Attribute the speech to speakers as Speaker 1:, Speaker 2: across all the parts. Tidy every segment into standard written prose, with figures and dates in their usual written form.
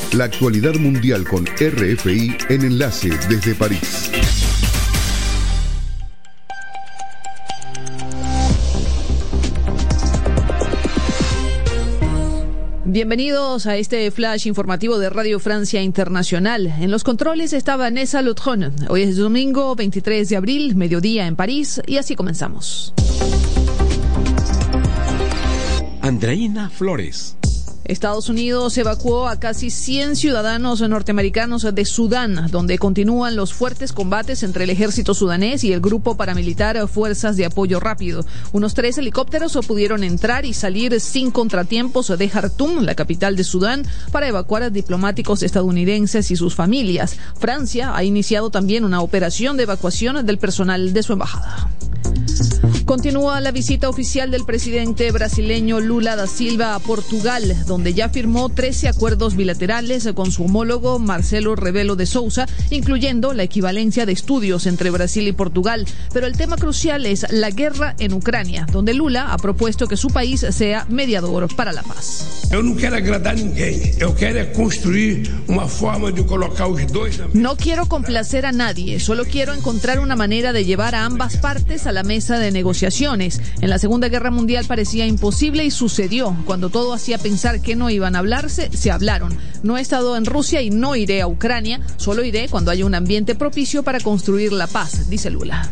Speaker 1: La actualidad mundial con RFI en Enlace desde París.
Speaker 2: Bienvenidos a este flash informativo de Radio Francia Internacional. En los controles está Vanessa Lutron. Hoy es domingo 23 de abril, mediodía en París, y así comenzamos.
Speaker 3: Andreina Flores.
Speaker 2: Estados Unidos evacuó a casi 100 ciudadanos norteamericanos de Sudán, donde continúan los fuertes combates entre el ejército sudanés y el grupo paramilitar Fuerzas de Apoyo Rápido. Unos 3 helicópteros pudieron entrar y salir sin contratiempos de Jartum, la capital de Sudán, para evacuar a diplomáticos estadounidenses y sus familias. Francia ha iniciado también una operación de evacuación del personal de su embajada. Continúa la visita oficial del presidente brasileño Lula da Silva a Portugal, donde ya firmó 13 acuerdos bilaterales con su homólogo Marcelo Rebelo de Sousa, incluyendo la equivalencia de estudios entre Brasil y Portugal. Pero el tema crucial es la guerra en Ucrania, donde Lula ha propuesto que su país sea mediador para la paz.
Speaker 4: Eu não quero agradar ninguém. Eu quero construir uma forma de colocar os dois.
Speaker 2: No quiero complacer a nadie, solo quiero encontrar una manera de llevar a ambas partes a la mesa de negociaciones. En la Segunda Guerra Mundial parecía imposible y sucedió. Cuando todo hacía pensar que no iban a hablarse, se hablaron. No he estado en Rusia y no iré a Ucrania, solo iré cuando haya un ambiente propicio para construir la paz, dice Lula.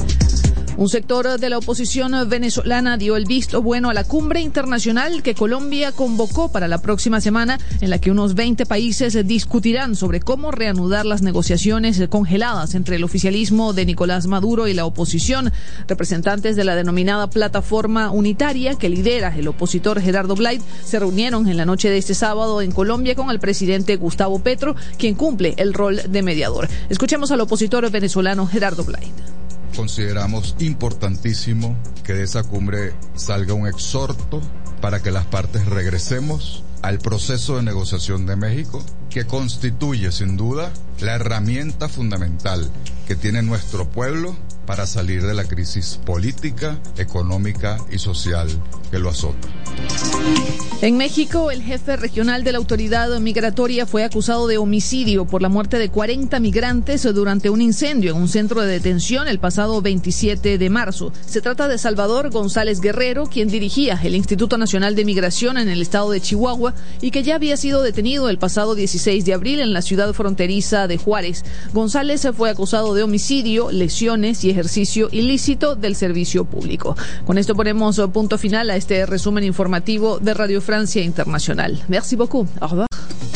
Speaker 2: Un sector de la oposición venezolana dio el visto bueno a la cumbre internacional que Colombia convocó para la próxima semana, en la que unos 20 países discutirán sobre cómo reanudar las negociaciones congeladas entre el oficialismo de Nicolás Maduro y la oposición. Representantes de la denominada Plataforma Unitaria, que lidera el opositor Gerardo Blade, se reunieron en la noche de este sábado en Colombia con el presidente Gustavo Petro, quien cumple el rol de mediador. Escuchemos al opositor venezolano Gerardo Blade.
Speaker 5: Consideramos importantísimo que de esa cumbre salga un exhorto para que las partes regresemos al proceso de negociación de México, que constituye sin duda la herramienta fundamental que tiene nuestro pueblo para salir de la crisis política, económica y social que lo azota.
Speaker 2: En México, el jefe regional de la autoridad migratoria fue acusado de homicidio por la muerte de 40 migrantes durante un incendio en un centro de detención el pasado 27 de marzo. Se trata de Salvador González Guerrero, quien dirigía el Instituto Nacional de Migración en el estado de Chihuahua y que ya había sido detenido el pasado 16 de abril en la ciudad fronteriza de Juárez. González fue acusado de homicidio, lesiones y ejercicio ilícito del servicio público. Con esto ponemos punto final a este resumen informativo de Radio Francia Internacional. Merci beaucoup. Au revoir.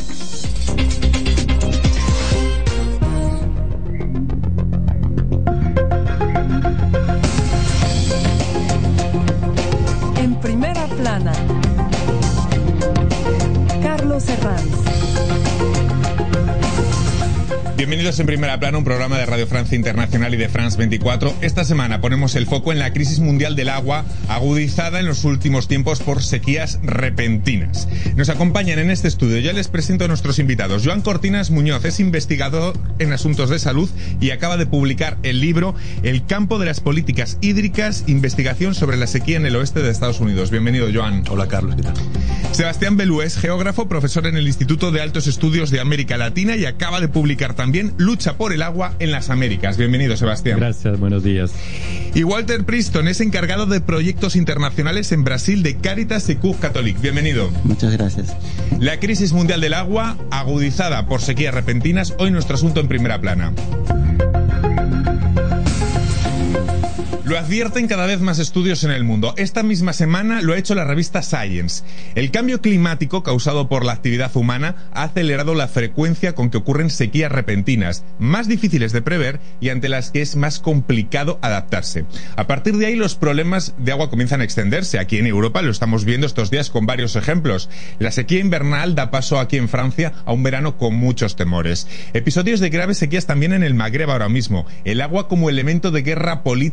Speaker 6: En primera plana, Carlos Herranz.
Speaker 3: Bienvenidos en Primera Plana, un programa de Radio Francia Internacional y de France 24. Esta semana ponemos el foco en la crisis mundial del agua, agudizada en los últimos tiempos por sequías repentinas. Nos acompañan en este estudio, ya les presento a nuestros invitados. Joan Cortinas Muñoz es investigador en asuntos de salud y acaba de publicar el libro El campo de las políticas hídricas, investigación sobre la sequía en el oeste de Estados Unidos. Bienvenido, Joan.
Speaker 7: Hola, Carlos, ¿qué tal?
Speaker 3: Sebastián Belú es geógrafo, profesor en el Instituto de Altos Estudios de América Latina y acaba de publicar también Lucha por el agua en las Américas. Bienvenido, Sebastián.
Speaker 7: Gracias, buenos días.
Speaker 3: Y Walter Preston es encargado de proyectos internacionales en Brasil de Caritas Secours Catholique. Bienvenido.
Speaker 8: Muchas gracias.
Speaker 3: La crisis mundial del agua, agudizada por sequías repentinas, hoy nuestro asunto en Primera Plana. Lo advierten cada vez más estudios en el mundo. Esta misma semana lo ha hecho la revista Science. El cambio climático causado por la actividad humana ha acelerado la frecuencia con que ocurren sequías repentinas, más difíciles de prever y ante las que es más complicado adaptarse. A partir de ahí los problemas de agua comienzan a extenderse. Aquí en Europa lo estamos viendo estos días con varios ejemplos. La sequía invernal da paso aquí en Francia a un verano con muchos temores. Episodios de graves sequías también en el Magreb ahora mismo. El agua como elemento de guerra política en el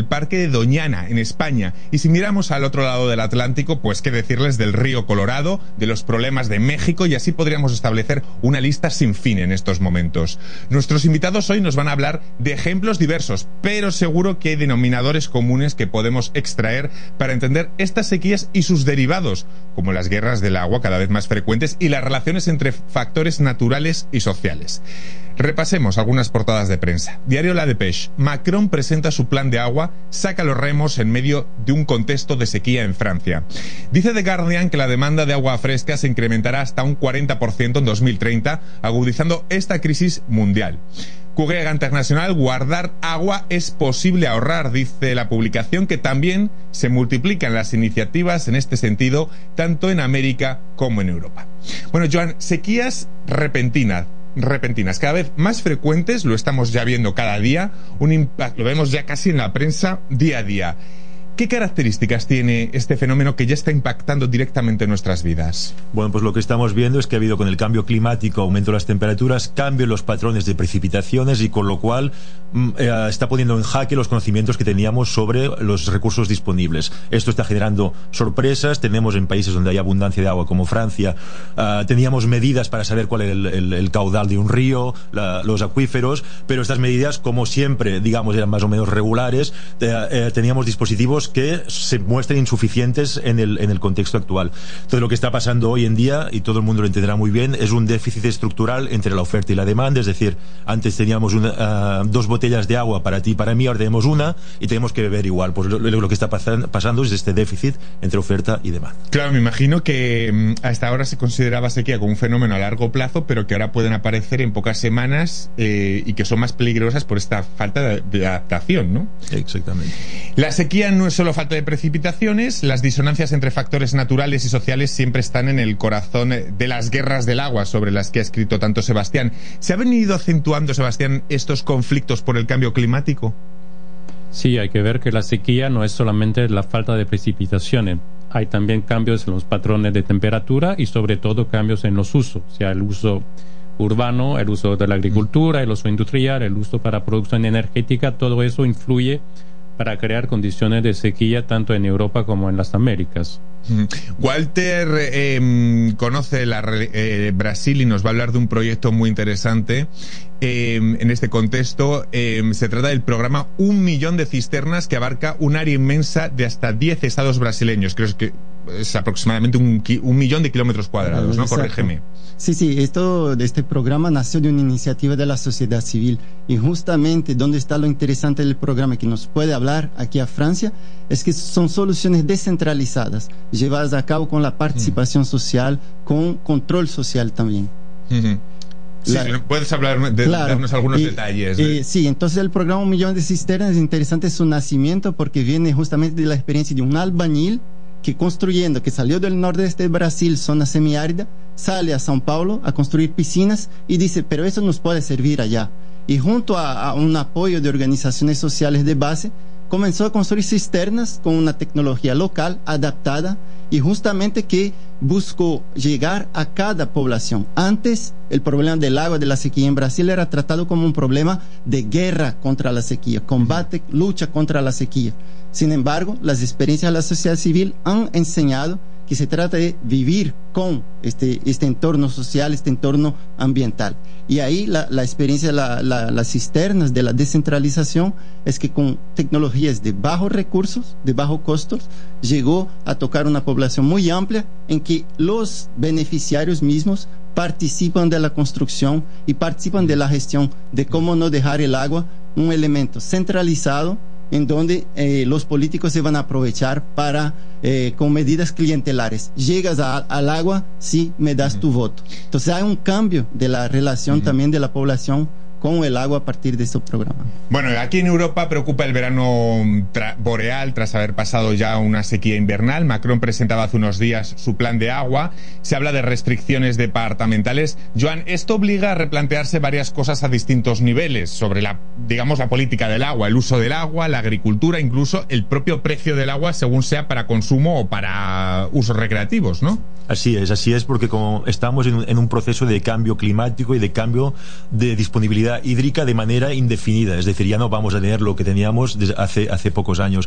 Speaker 3: Parque de Doñana, en España. Y si miramos al otro lado del Atlántico, pues qué decirles del río Colorado, de los problemas de México, y así podríamos establecer una lista sin fin en estos momentos. Nuestros invitados hoy nos van a hablar de ejemplos diversos, pero seguro que hay denominadores comunes que podemos extraer para entender estas sequías y sus derivados, como las guerras del agua cada vez más frecuentes y las relaciones entre factores naturales y sociales. Repasemos algunas portadas de prensa. Diario La Dépêche. Macron presenta su plan de agua, saca los remos en medio de un contexto de sequía en Francia. Dice The Guardian que la demanda de agua fresca se incrementará hasta un 40% en 2030, agudizando esta crisis mundial. Cuguega Internacional, guardar agua es posible ahorrar, dice la publicación, que también se multiplican las iniciativas en este sentido, tanto en América como en Europa. Bueno, Joan, sequías repentinas, cada vez más frecuentes, lo estamos ya viendo cada día, un impacto, lo vemos ya casi en la prensa día a día. ¿Qué características tiene este fenómeno que ya está impactando directamente en nuestras vidas?
Speaker 7: Bueno, pues lo que estamos viendo es que ha habido con el cambio climático, aumento de las temperaturas, cambio en los patrones de precipitaciones y con lo cual está poniendo en jaque los conocimientos que teníamos sobre los recursos disponibles. Esto está generando sorpresas. Tenemos en países donde hay abundancia de agua como Francia, teníamos medidas para saber cuál era el caudal de un río, los acuíferos, pero estas medidas, como siempre, digamos, eran más o menos regulares. Teníamos dispositivos que se muestran insuficientes en el contexto actual. Entonces, lo que está pasando hoy en día, y todo el mundo lo entenderá muy bien, es un déficit estructural entre la oferta y la demanda. Es decir, antes teníamos dos botellas de agua para ti y para mí, ahora tenemos una y tenemos que beber igual. Pues lo que está pasando es este déficit entre oferta y demanda. Claro,
Speaker 3: me imagino que hasta ahora se consideraba sequía como un fenómeno a largo plazo, pero que ahora pueden aparecer en pocas semanas y que son más peligrosas por esta falta de adaptación, ¿no?
Speaker 7: Exactamente.
Speaker 3: La sequía no es solo falta de precipitaciones, las disonancias entre factores naturales y sociales siempre están en el corazón de las guerras del agua sobre las que ha escrito tanto Sebastián. ¿Se ha venido acentuando, Sebastián, estos conflictos por el cambio climático?
Speaker 8: Sí, hay que ver que la sequía no es solamente la falta de precipitaciones. Hay también cambios en los patrones de temperatura y sobre todo cambios en los usos, o sea, el uso urbano, el uso de la agricultura, el uso industrial, el uso para producción energética, todo eso influye para crear condiciones de sequía tanto en Europa como en las Américas.
Speaker 3: Walter conoce Brasil y nos va a hablar de un proyecto muy interesante en este contexto. Se trata del programa 1 millón de cisternas, que abarca un área inmensa de hasta 10 estados brasileños. Creo que es aproximadamente un millón de kilómetros cuadrados, ¿no? Corrígeme.
Speaker 9: Sí, este programa nació de una iniciativa de la sociedad civil, y justamente donde está lo interesante del programa que nos puede hablar aquí a Francia es que son soluciones descentralizadas, llevadas a cabo con la participación social, con control social también.
Speaker 3: Sí, puedes hablar darnos algunos detalles.
Speaker 9: Sí, entonces el programa 1 millón de cisternas es interesante su nacimiento porque viene justamente de la experiencia de un albañil que salió del nordeste de Brasil, zona semiárida, sale a São Paulo a construir piscinas y dice, pero eso nos puede servir allá. Y junto a un apoyo de organizaciones sociales de base, comenzó a construir cisternas con una tecnología local adaptada y justamente que buscó llegar a cada población. Antes, el problema del agua, de la sequía en Brasil era tratado como un problema de guerra contra la sequía, combate, lucha contra la sequía. Sin embargo, las experiencias de la sociedad civil han enseñado que se trata de vivir con este entorno social, este entorno ambiental. Y ahí la experiencia de las cisternas, de la descentralización, es que con tecnologías de bajos recursos, de bajos costos, llegó a tocar una población muy amplia en que los beneficiarios mismos participan de la construcción y participan de la gestión de cómo no dejar el agua un elemento centralizado en donde los políticos se van a aprovechar para con medidas clientelares. Llegas al agua si me das tu voto. Entonces hay un cambio de la relación también de la población con el agua a partir de este programa.
Speaker 3: Bueno, aquí en Europa preocupa el verano boreal tras haber pasado ya una sequía invernal. Macron presentaba hace unos días su plan de agua. Se habla de restricciones departamentales. Joan, esto obliga a replantearse varias cosas a distintos niveles sobre la política del agua, el uso del agua, la agricultura, incluso el propio precio del agua según sea para consumo o para usos recreativos, ¿no?
Speaker 7: Así es, porque como estamos en un proceso de cambio climático y de cambio de disponibilidad hídrica de manera indefinida, es decir, ya no vamos a tener lo que teníamos desde hace pocos años.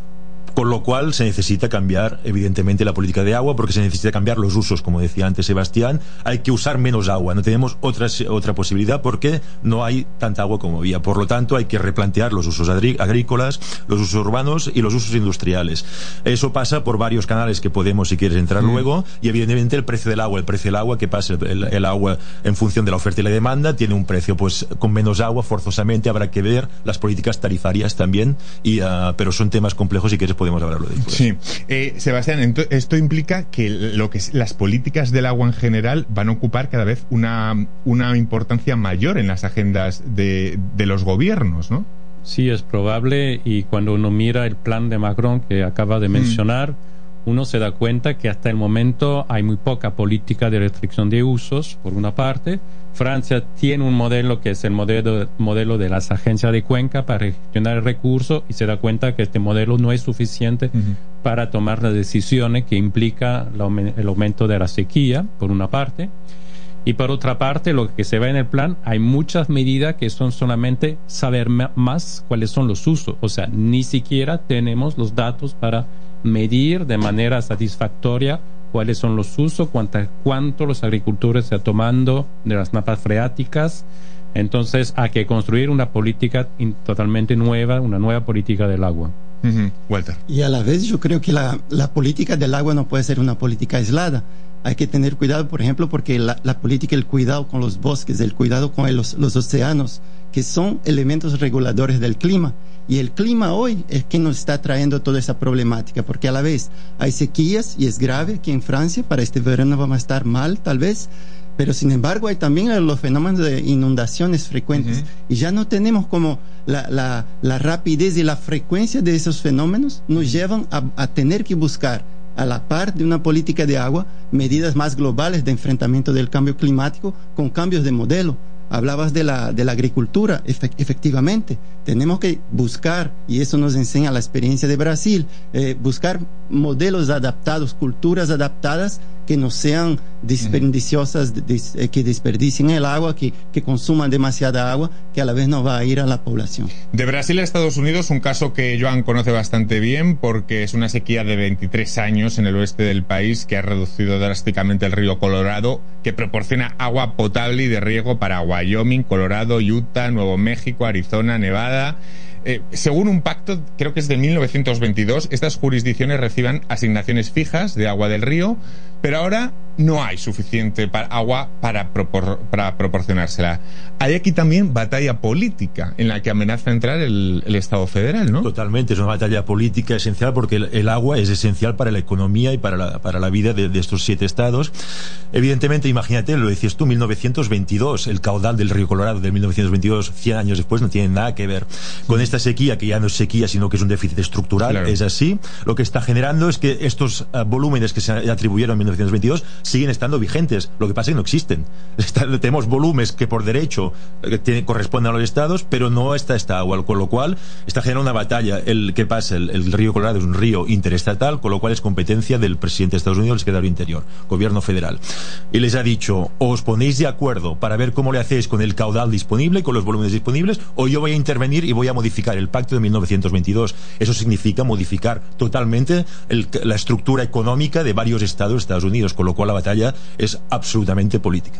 Speaker 7: Con lo cual se necesita cambiar, evidentemente, la política de agua, porque se necesita cambiar los usos, como decía antes Sebastián. Hay que usar menos agua, no tenemos otra posibilidad porque no hay tanta agua como había. Por lo tanto, hay que replantear los usos agrícolas, los usos urbanos y los usos industriales. Eso pasa por varios canales que podemos, si quieres, entrar luego, y evidentemente el precio del agua. El precio del agua, que pasa el agua en función de la oferta y la demanda, tiene un precio, pues con menos agua, forzosamente habrá que ver las políticas tarifarias también, pero son temas complejos y quieres podemos hablarlo después.
Speaker 3: Sí. Sebastián, esto implica que las políticas del agua en general van a ocupar cada vez una importancia mayor en las agendas de los gobiernos, ¿no?
Speaker 8: Sí, es probable, y cuando uno mira el plan de Macron que acaba de mencionar, uno se da cuenta que hasta el momento hay muy poca política de restricción de usos, por una parte. Francia tiene un modelo que es el modelo de las agencias de cuenca para gestionar el recurso, y se da cuenta que este modelo no es suficiente para tomar las decisiones que implica el aumento de la sequía, por una parte. Y por otra parte, lo que se ve en el plan, hay muchas medidas que son solamente saber más cuáles son los usos. O sea, ni siquiera tenemos los datos para medir de manera satisfactoria cuáles son los usos, cuánto los agricultores están tomando de las napas freáticas. Entonces hay que construir una política totalmente nueva, una nueva política del agua.
Speaker 3: Walter.
Speaker 9: Y a la vez yo creo que la política del agua no puede ser una política aislada. Hay que tener cuidado, por ejemplo, porque la política, el cuidado con los bosques, el cuidado con los océanos, que son elementos reguladores del clima. Y el clima hoy es que nos está trayendo toda esa problemática, porque a la vez hay sequías, y es grave aquí en Francia. Para este verano vamos a estar mal, tal vez, pero sin embargo hay también los fenómenos de inundaciones frecuentes, y ya no tenemos como la rapidez y la frecuencia de esos fenómenos nos llevan a tener que buscar, a la par de una política de agua, medidas más globales de enfrentamiento del cambio climático con cambios de modelo. Hablabas de la agricultura, efectivamente. Tenemos que buscar, y eso nos enseña la experiencia de Brasil, buscar modelos adaptados, culturas adaptadas que no sean desperdiciosas, que desperdicien el agua, que consuman demasiada agua, que a la vez no va a ir a la población.
Speaker 3: De Brasil a Estados Unidos, un caso que Joan conoce bastante bien, porque es una sequía de 23 años en el oeste del país que ha reducido drásticamente el río Colorado, que proporciona agua potable y de riego para Wyoming, Colorado, Utah, Nuevo México, Arizona, Nevada. Según un pacto, creo que es de 1922, estas jurisdicciones reciban asignaciones fijas de agua del río, pero ahora no hay suficiente agua para proporcionársela. Hay aquí también batalla política en la que amenaza entrar el Estado federal, ¿no?
Speaker 7: Totalmente, es una batalla política esencial, porque el agua es esencial para la economía y para la vida de estos 7 estados. Evidentemente, imagínate, lo decías tú, 1922, el caudal del río Colorado de 1922, 100 años después, no tiene nada que ver con esta sequía, que ya no es sequía, sino que es un déficit estructural. Claro. Es así. Lo que está generando es que estos volúmenes que se atribuyeron en 1922 siguen estando vigentes. Lo que pasa es que no existen. Tenemos volúmenes que por derecho corresponden a los estados, pero no está esta agua, con lo cual está generando una batalla. ¿Qué pasa? El río Colorado es un río interestatal, con lo cual es competencia del presidente de Estados Unidos, el secretario Interior, gobierno federal. Y les ha dicho, o os ponéis de acuerdo para ver cómo le hacéis con el caudal disponible, con los volúmenes disponibles, o yo voy a intervenir y voy a modificar el pacto de 1922. Eso significa modificar totalmente la estructura económica de varios estados de Estados Unidos, con lo cual la batalla es absolutamente política.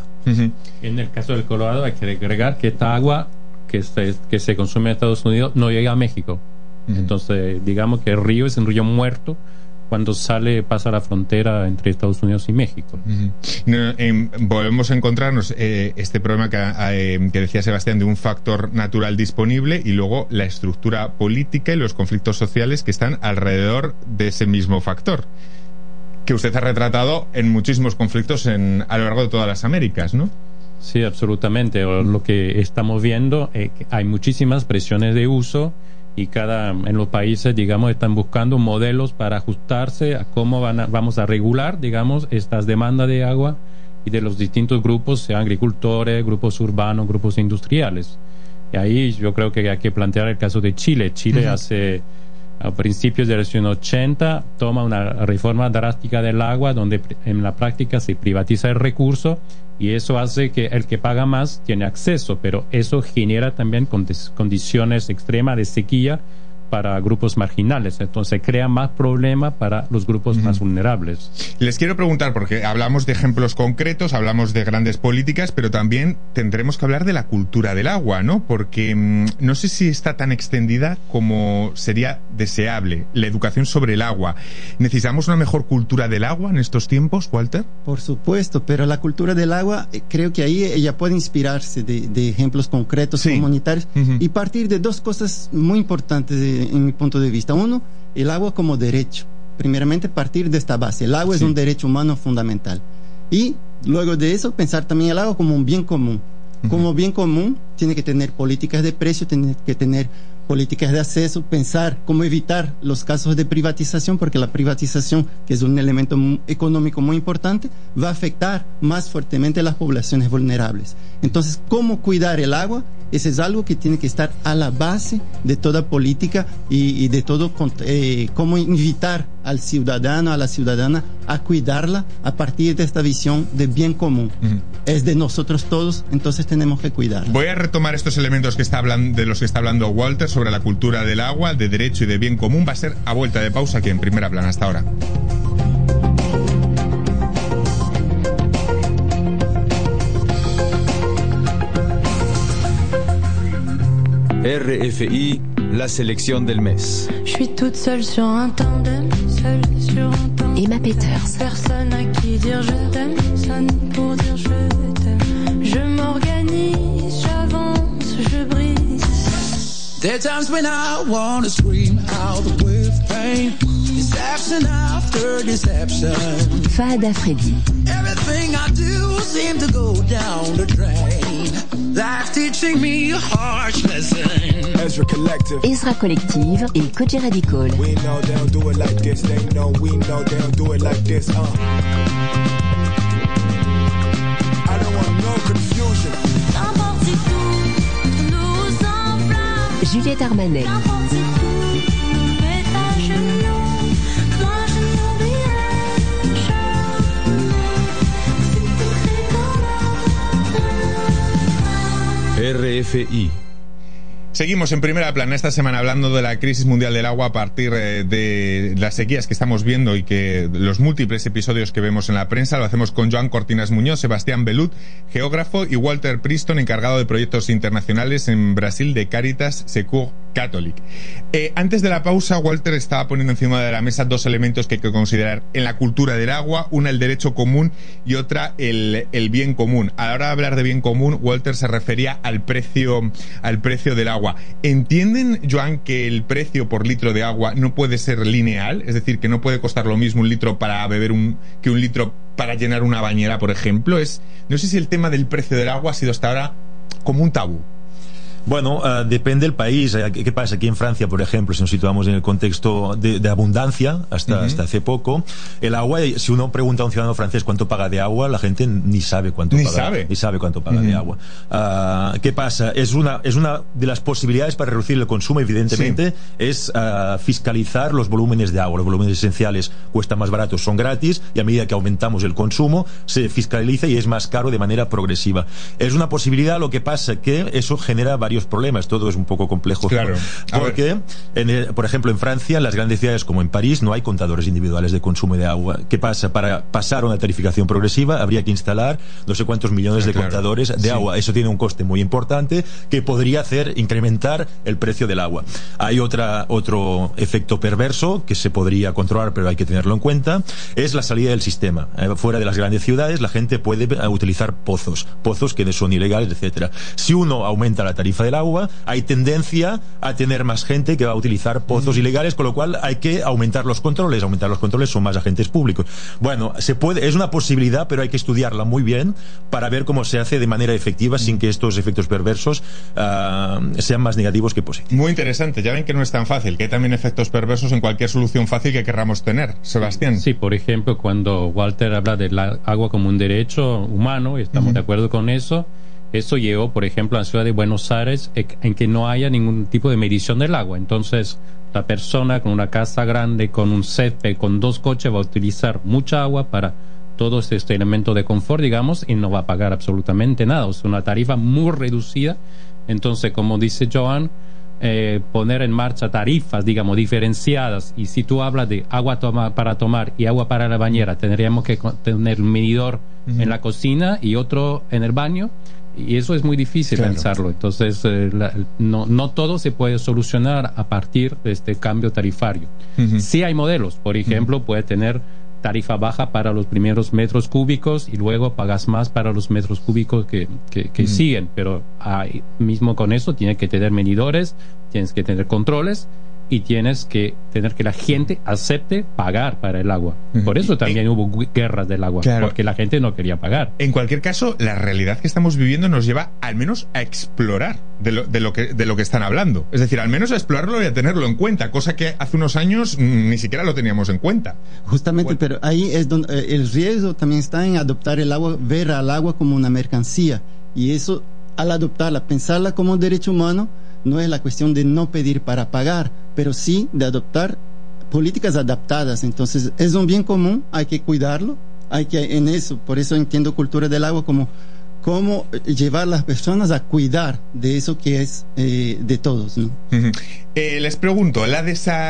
Speaker 8: En el caso del Colorado hay que agregar que esta agua que se consume en Estados Unidos no llega a México. Entonces, digamos que el río es un río muerto cuando pasa la frontera entre Estados Unidos y México.
Speaker 3: Volvemos a encontrarnos este problema que decía Sebastián, de un factor natural disponible, y luego la estructura política y los conflictos sociales que están alrededor de ese mismo factor, que usted ha retratado en muchísimos conflictos a lo largo de todas las Américas, ¿no?
Speaker 8: Sí, absolutamente. Lo que estamos viendo es que hay muchísimas presiones de uso, y en los países, digamos, están buscando modelos para ajustarse a cómo vamos a regular, digamos, estas demandas de agua y de los distintos grupos, sean agricultores, grupos urbanos, grupos industriales. Y ahí yo creo que hay que plantear el caso de Chile. Chile hace A principios de los años 80 toma una reforma drástica del agua donde en la práctica se privatiza el recurso y eso hace que el que paga más tiene acceso, pero eso genera también condiciones extremas de sequía para grupos marginales, entonces crea más problema para los grupos más vulnerables.
Speaker 3: Les quiero preguntar, porque hablamos de ejemplos concretos, hablamos de grandes políticas, pero también tendremos que hablar de la cultura del agua, ¿no? Porque no sé si está tan extendida como sería deseable la educación sobre el agua. ¿Necesitamos una mejor cultura del agua en estos tiempos, Walter?
Speaker 9: Por supuesto, pero la cultura del agua, creo que ahí ella puede inspirarse de ejemplos concretos, sí, comunitarios, y partir de dos cosas muy importantes en mi punto de vista. Uno, el agua como derecho. Primeramente, partir de esta base. El agua, sí, es un derecho humano fundamental. Y luego de eso, pensar también el agua como un bien común. Como bien común, tiene que tener políticas de precio, tiene que tener políticas de acceso, pensar cómo evitar los casos de privatización, porque la privatización, que es un elemento económico muy importante, va a afectar más fuertemente a las poblaciones vulnerables. Entonces, ¿cómo cuidar el agua? Ese es algo que tiene que estar a la base de toda política y de todo, cómo invitar al ciudadano, a la ciudadana a cuidarla a partir de esta visión de bien común. Es de nosotros todos, entonces tenemos que cuidarla.
Speaker 3: Voy a retomar estos elementos de los que está hablando Walter sobre la cultura del agua, de derecho y de bien común. Va a ser a vuelta de pausa aquí en Primera Plana. Hasta ahora.
Speaker 10: RFI, la selección del mes.
Speaker 11: Je suis toute seule sur un tandem, seule sur un tandem.
Speaker 12: Emma Peters.
Speaker 11: Personne à qui dire je t'aime, personne pour dire je t'aime. Je m'organise, j'avance, je brise.
Speaker 13: There are times when I wanna scream out with pain. Deception after deception.
Speaker 12: Fahad Freddy.
Speaker 13: Everything I do seems to go down the drain. Life teaching me a harsh lesson.
Speaker 12: Ezra Collective et Koji Radical.
Speaker 14: We know they don't do it like this. They know we know they don't do it like this. I don't want no confusion.
Speaker 11: N'importe où, nous enflamme.
Speaker 12: Juliette Armanet.
Speaker 11: N'importe où, nous met à genoux. Moi je n'oublierai jamais.
Speaker 10: RFI.
Speaker 3: Seguimos en Primera Plana esta semana hablando de la crisis mundial del agua a partir de las sequías que estamos viendo y que los múltiples episodios que vemos en la prensa. Lo hacemos con Joan Cortinas Muñoz, Sebastián Belut, geógrafo, y Walter Preston, encargado de proyectos internacionales en Brasil de Caritas Secours Catholic. Antes de la pausa, Walter estaba poniendo encima de la mesa dos elementos que hay que considerar en la cultura del agua: una el derecho común y otra el bien común. A la hora de hablar de bien común, Walter se refería al precio del agua. ¿Entienden, Joan, que el precio por litro de agua no puede ser lineal? Es decir, que no puede costar lo mismo un litro para beber que un litro para llenar una bañera, por ejemplo. No sé si el tema del precio del agua ha sido hasta ahora como un tabú.
Speaker 7: Bueno, depende del país. ¿Qué pasa? Aquí en Francia, por ejemplo, si nos situamos en el contexto de abundancia, hasta hace poco, el agua, si uno pregunta a un ciudadano francés cuánto paga de agua, la gente ni sabe cuánto paga. Ni sabe cuánto paga de agua. ¿Qué pasa? Es una de las posibilidades para reducir el consumo, evidentemente, es fiscalizar los volúmenes de agua. Los volúmenes esenciales cuestan más baratos, son gratis, y a medida que aumentamos el consumo, se fiscaliza y es más caro de manera progresiva. Es una posibilidad, lo que pasa que eso genera varios problemas, todo es un poco complejo.
Speaker 3: Claro.
Speaker 7: Porque, por ejemplo, en Francia, en las grandes ciudades como en París, no hay contadores individuales de consumo de agua. ¿Qué pasa? Para pasar a una tarificación progresiva habría que instalar no sé cuántos millones de contadores de agua. Eso tiene un coste muy importante que podría hacer incrementar el precio del agua. Hay otro efecto perverso que se podría controlar, pero hay que tenerlo en cuenta, es la salida del sistema. Fuera de las grandes ciudades, la gente puede utilizar pozos que son ilegales, etcétera. Si uno aumenta la tarifa del agua, hay tendencia a tener más gente que va a utilizar pozos ilegales, con lo cual hay que aumentar los controles. Aumentar los controles, son más agentes públicos. Bueno, es una posibilidad, pero hay que estudiarla muy bien para ver cómo se hace de manera efectiva sin que estos efectos perversos sean más negativos que positivos.
Speaker 3: Muy interesante. Ya ven que no es tan fácil, que hay también efectos perversos en cualquier solución fácil que querramos tener. Sebastián.
Speaker 8: Sí, por ejemplo, cuando Walter habla del agua como un derecho humano, y estamos de acuerdo con eso, Eso llevó, por ejemplo, a la ciudad de Buenos Aires en que no haya ningún tipo de medición del agua. Entonces, la persona con una casa grande, con un césped, con 2 coches, va a utilizar mucha agua para todo este elemento de confort, digamos, y no va a pagar absolutamente nada. O sea, una tarifa muy reducida. Entonces, como dice Joan, poner en marcha tarifas, digamos, diferenciadas. Y si tú hablas de agua para tomar y agua para la bañera, tendríamos que tener un medidor en la cocina y otro en el baño. Y eso es muy difícil pensarlo. Entonces, no todo se puede solucionar a partir de este cambio tarifario. Sí hay modelos. Por ejemplo, puede tener tarifa baja para los primeros metros cúbicos y luego pagas más para los metros cúbicos que siguen. Pero mismo con eso tienes que tener medidores, tienes que tener controles y tienes que tener que la gente acepte pagar para el agua. Por eso también hubo guerras del agua, porque la gente no quería pagar.
Speaker 3: En cualquier caso, la realidad que estamos viviendo nos lleva al menos a explorar de lo que están hablando. Es decir, al menos a explorarlo y a tenerlo en cuenta, cosa que hace unos años ni siquiera lo teníamos en cuenta.
Speaker 9: Justamente, pero ahí es donde el riesgo también está en adoptar el agua, ver al agua como una mercancía. Y eso, al adoptarla, pensarla como un derecho humano, no es la cuestión de no pedir para pagar, pero sí de adoptar políticas adaptadas. Entonces, es un bien común, hay que cuidarlo, por eso entiendo cultura del agua como cómo llevar a las personas a cuidar de eso que es de todos, ¿no?
Speaker 3: Les pregunto, ¿la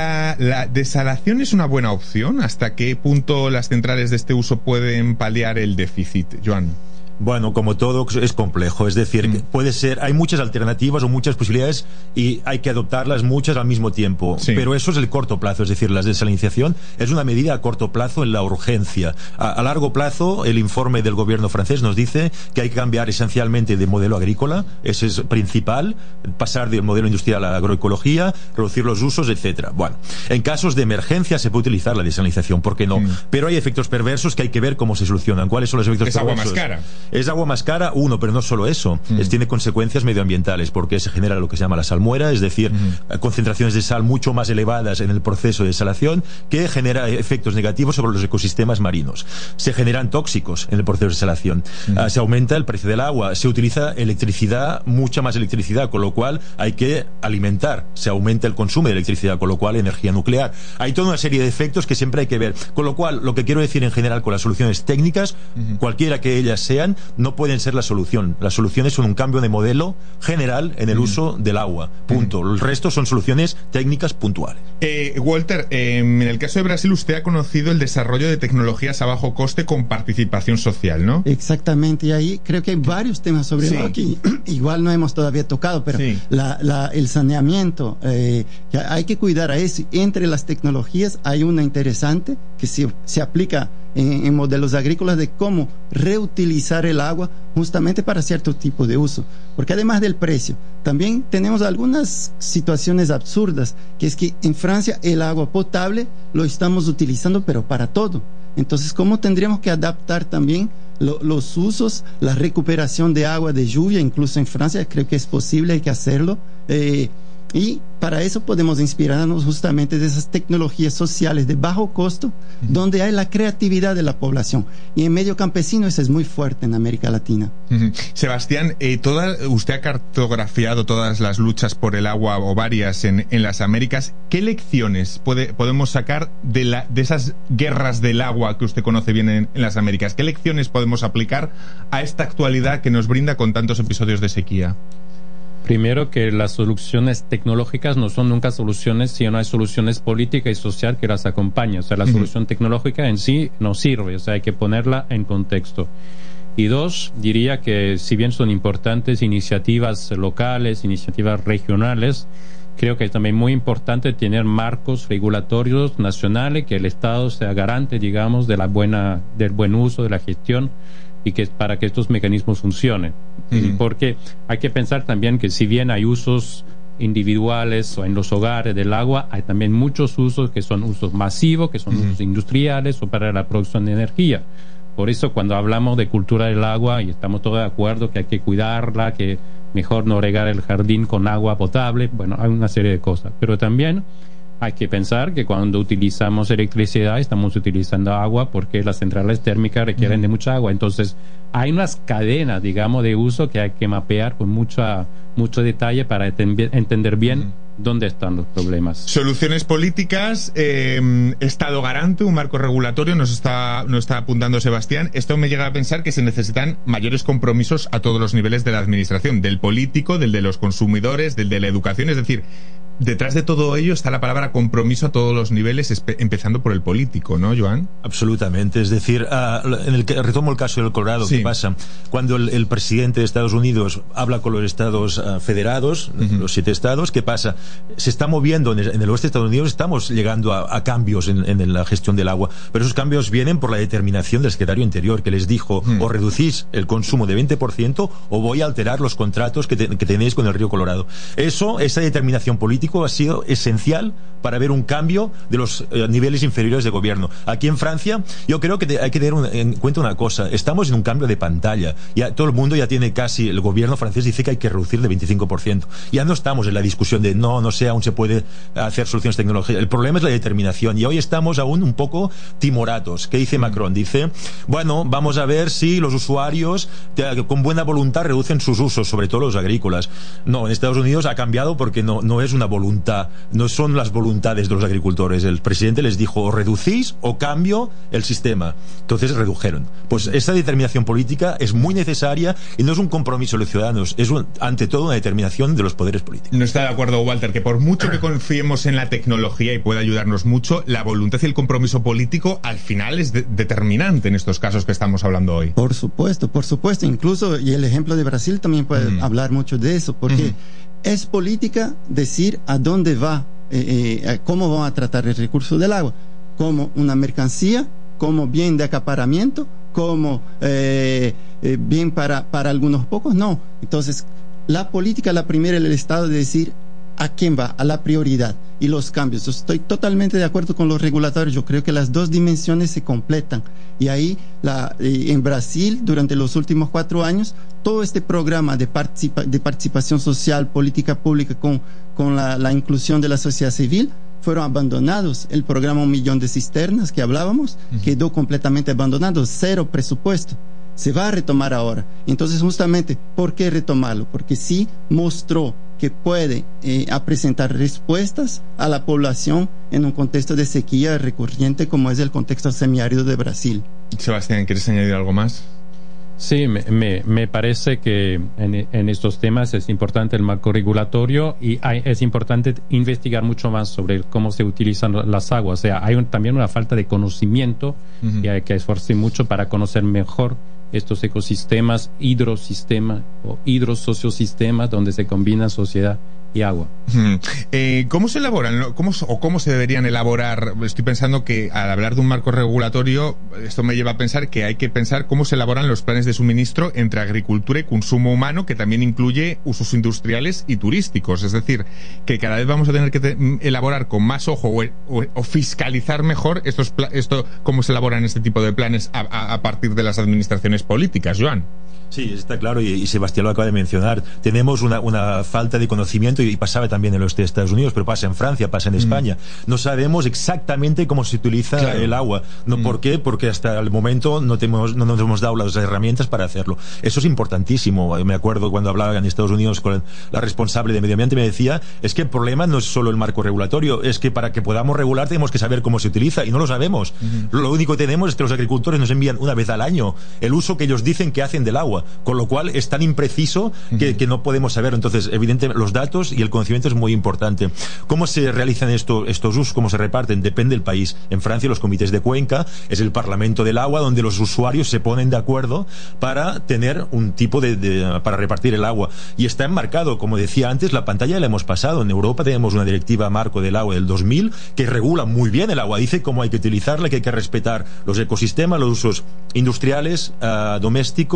Speaker 3: desalación es una buena opción? ¿Hasta qué punto las centrales de este uso pueden paliar el déficit, Joan?
Speaker 7: Bueno, como todo es complejo, es decir, puede ser, hay muchas alternativas o muchas posibilidades y hay que adoptarlas muchas al mismo tiempo, pero eso es el corto plazo, es decir, la desalinización es una medida a corto plazo en la urgencia. A largo plazo, el informe del gobierno francés nos dice que hay que cambiar esencialmente de modelo agrícola, ese es principal, pasar del modelo industrial a la agroecología, reducir los usos, etcétera. Bueno, en casos de emergencia se puede utilizar la desalinización, ¿por qué no? Pero hay efectos perversos que hay que ver cómo se solucionan. ¿Cuáles son los efectos perversos?
Speaker 3: Es agua más cara.
Speaker 7: Es agua más cara, pero no solo eso. Tiene consecuencias medioambientales porque se genera lo que se llama la salmuera, es decir, concentraciones de sal mucho más elevadas en el proceso de desalación que genera efectos negativos sobre los ecosistemas marinos. Se generan tóxicos en el proceso de desalación. Se aumenta el precio del agua. Se utiliza electricidad, mucha más electricidad, con lo cual hay que alimentar. Se aumenta el consumo de electricidad, con lo cual energía nuclear. Hay toda una serie de efectos que siempre hay que ver. Con lo cual, lo que quiero decir en general con las soluciones técnicas, cualquiera que ellas sean, no pueden ser la solución. Las soluciones son un cambio de modelo general en el uso del agua. Punto. El resto son soluciones técnicas puntuales.
Speaker 3: Walter, en el caso de Brasil, usted ha conocido el desarrollo de tecnologías a bajo coste con participación social, ¿no?
Speaker 9: Exactamente. Y ahí creo que hay varios temas sobre lo que igual no hemos todavía tocado, pero el saneamiento, que hay que cuidar a eso. Entre las tecnologías hay una interesante que se aplica en modelos agrícolas de cómo reutilizar el agua justamente para cierto tipo de uso. Porque además del precio, también tenemos algunas situaciones absurdas, que es que en Francia el agua potable lo estamos utilizando pero para todo. Entonces, ¿cómo tendríamos que adaptar también los usos, la recuperación de agua de lluvia? Incluso en Francia creo que es posible, hay que hacerlo. Y para eso podemos inspirarnos justamente de esas tecnologías sociales de bajo costo, donde hay la creatividad de la población. Y en medio campesino eso es muy fuerte en América Latina.
Speaker 3: Sebastián, usted ha cartografiado todas las luchas por el agua o varias en las Américas. ¿Qué lecciones podemos sacar de esas guerras del agua que usted conoce bien en las Américas? ¿Qué lecciones podemos aplicar a esta actualidad que nos brinda con tantos episodios de sequía?
Speaker 8: Primero, que las soluciones tecnológicas no son nunca soluciones si no hay soluciones políticas y sociales que las acompañen. O sea, la solución tecnológica en sí no sirve, o sea, hay que ponerla en contexto. Y dos, diría que si bien son importantes iniciativas locales, iniciativas regionales, creo que es también muy importante tener marcos regulatorios nacionales, que el Estado sea garante, digamos, del buen uso, de la gestión, y que para que estos mecanismos funcionen. Porque hay que pensar también que si bien hay usos individuales o en los hogares del agua, hay también muchos usos que son usos masivos, que son usos industriales o para la producción de energía. Por eso cuando hablamos de cultura del agua, y estamos todos de acuerdo que hay que cuidarla, que mejor no regar el jardín con agua potable, bueno, hay una serie de cosas. Pero también hay que pensar que cuando utilizamos electricidad estamos utilizando agua porque las centrales térmicas requieren de mucha agua. Entonces hay unas cadenas, digamos, de uso que hay que mapear con mucho detalle para entender bien dónde están los problemas.
Speaker 3: Soluciones políticas, Estado garante, un marco regulatorio, nos está apuntando Sebastián. Esto me llega a pensar que se necesitan mayores compromisos a todos los niveles de la administración, del político, del de los consumidores, del de la educación, es decir, detrás de todo ello está la palabra compromiso a todos los niveles, empezando por el político, ¿no, Joan?
Speaker 7: Absolutamente. Es decir, retomo el caso del Colorado. ¿Qué pasa? Cuando el presidente de Estados Unidos habla con los estados federados, los 7 estados, ¿qué pasa? Se está moviendo en el oeste de Estados Unidos, estamos llegando a cambios en la gestión del agua, pero esos cambios vienen por la determinación del secretario Interior, que les dijo, o reducís el consumo de 20% o voy a alterar los contratos que tenéis con el río Colorado. Esa determinación política ha sido esencial para ver un cambio de los niveles inferiores de gobierno. Aquí en Francia, yo creo que hay que tener en cuenta una cosa: estamos en un cambio de pantalla. Ya todo el mundo ya tiene casi, el gobierno francés dice que hay que reducir de 25%. Ya no estamos en la discusión de no sé, aún se puede hacer soluciones tecnológicas. El problema es la determinación, y hoy estamos aún un poco timoratos. ¿Qué dice Macron? Dice, bueno, vamos a ver si los usuarios con buena voluntad reducen sus usos, sobre todo los agrícolas. No, en Estados Unidos ha cambiado porque no es una voluntad, no son las voluntades de los agricultores. El presidente les dijo, o reducís o cambio el sistema. Entonces redujeron. Pues esa determinación política es muy necesaria y no es un compromiso de los ciudadanos, es ante todo una determinación de los poderes políticos.
Speaker 3: No está de acuerdo, Walter, que por mucho que confiemos en la tecnología y pueda ayudarnos mucho, la voluntad y el compromiso político al final es determinante en estos casos que estamos hablando hoy.
Speaker 9: Por supuesto, incluso, y el ejemplo de Brasil también puede hablar mucho de eso, porque es política decir a dónde va, cómo van a tratar el recurso del agua, como una mercancía, como bien de acaparamiento, como bien para algunos pocos, no. Entonces, la política, la primera, el Estado de decir a quién va, a la prioridad y los cambios. Yo estoy totalmente de acuerdo con los regulatorios. Yo creo que las dos dimensiones se completan. Y ahí, en Brasil, durante los últimos 4 años, todo este programa de participación social, política pública con la inclusión de la sociedad civil, fueron abandonados. El programa 1 millón de cisternas que hablábamos quedó completamente abandonado, 0 presupuesto. Se va a retomar ahora. Entonces, justamente, ¿por qué retomarlo? Porque sí mostró que puede presentar respuestas a la población en un contexto de sequía recurrente como es el contexto semiárido de Brasil.
Speaker 3: Sebastián, ¿quieres añadir algo más?
Speaker 8: Sí, me parece que en estos temas es importante el marco regulatorio y es importante investigar mucho más sobre cómo se utilizan las aguas. O sea, hay también una falta de conocimiento y hay que esforzarse mucho para conocer mejor estos ecosistemas, hidrosistemas o hidrosociosistemas donde se combinan sociedad y agua.
Speaker 3: ¿Cómo se elaboran? ¿Cómo se deberían elaborar? Estoy pensando que al hablar de un marco regulatorio, esto me lleva a pensar que hay que pensar cómo se elaboran los planes de suministro entre agricultura y consumo humano, que también incluye usos industriales y turísticos. Es decir, que cada vez vamos a tener que elaborar con más ojo o fiscalizar mejor cómo se elaboran este tipo de planes a partir de las administraciones políticas. Joan.
Speaker 7: Sí, está claro, y Sebastián lo acaba de mencionar. Tenemos una falta de conocimiento, y pasaba también en los de Estados Unidos, pero pasa en Francia, pasa en España. No sabemos exactamente cómo se utiliza el agua. ¿Por qué? Porque hasta el momento no nos hemos dado las herramientas para hacerlo. Eso es importantísimo. Me acuerdo cuando hablaba en Estados Unidos con la responsable de medio ambiente, me decía, es que el problema no es solo el marco regulatorio, es que para que podamos regular tenemos que saber cómo se utiliza, y no lo sabemos. Lo único que tenemos es que los agricultores nos envían una vez al año el uso que ellos dicen que hacen del agua, con lo cual es tan impreciso que no podemos saberlo. Entonces, evidentemente, los datos y el conocimiento es muy importante. ¿Cómo se realizan estos usos? ¿Cómo se reparten? Depende del país. En Francia, los comités de cuenca es el Parlamento del agua, donde los usuarios se ponen de acuerdo para tener un tipo para repartir el agua. Y está enmarcado, como decía antes, la pantalla la hemos pasado. En Europa tenemos una directiva marco del agua del 2000 que regula muy bien el agua. Dice cómo hay que utilizarla, que hay que respetar los ecosistemas, los usos industriales, domésticos, y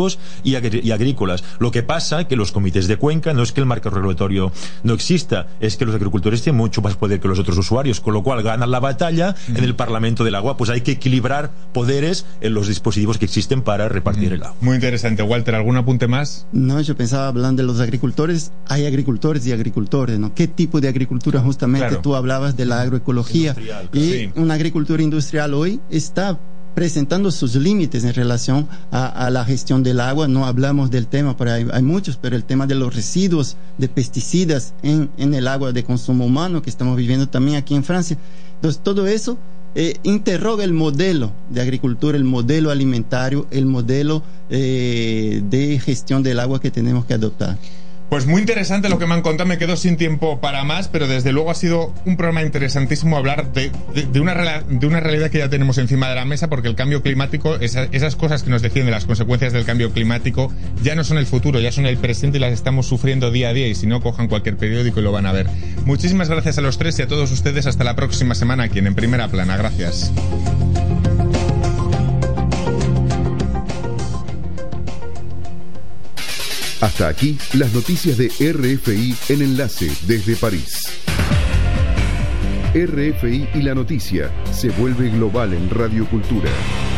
Speaker 7: y agrícolas. Lo que pasa que los comités de cuenca no es que el marco regulatorio no exista, es que los agricultores tienen mucho más poder que los otros usuarios, con lo cual ganan la batalla en el Parlamento del Agua. Pues hay que equilibrar poderes en los dispositivos que existen para repartir el agua.
Speaker 3: Muy interesante. Walter, ¿algún apunte más?
Speaker 9: No, yo pensaba, hablando de los agricultores, hay agricultores y agricultores, ¿no? ¿Qué tipo de agricultura? Justamente claro. Tú hablabas de la agroecología y una agricultura industrial hoy está presentando sus límites en relación a la gestión del agua. No hablamos del tema, pero hay muchos, pero el tema de los residuos de pesticidas en el agua de consumo humano que estamos viviendo también aquí en Francia. Entonces todo eso interroga el modelo de agricultura, el modelo alimentario, el modelo de gestión del agua que tenemos que adoptar.
Speaker 3: Pues muy interesante lo que me han contado, me quedo sin tiempo para más, pero desde luego ha sido un programa interesantísimo hablar de una realidad que ya tenemos encima de la mesa, porque el cambio climático, esas cosas que nos decían de las consecuencias del cambio climático, ya no son el futuro, ya son el presente y las estamos sufriendo día a día, y si no, cojan cualquier periódico y lo van a ver. Muchísimas gracias a los tres y a todos ustedes, hasta la próxima semana aquí en Primera Plana. Gracias.
Speaker 1: Hasta aquí las noticias de RFI en Enlace desde París. RFI y la noticia se vuelve global en Radio Cultura.